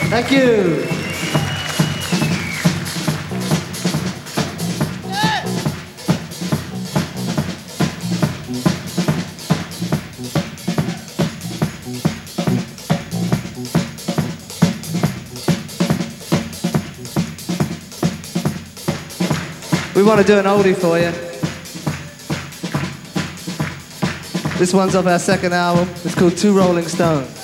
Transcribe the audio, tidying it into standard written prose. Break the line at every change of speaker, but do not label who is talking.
Thank you. We want to do an oldie for you. This one's off our second album. It's called Two Rolling Stones.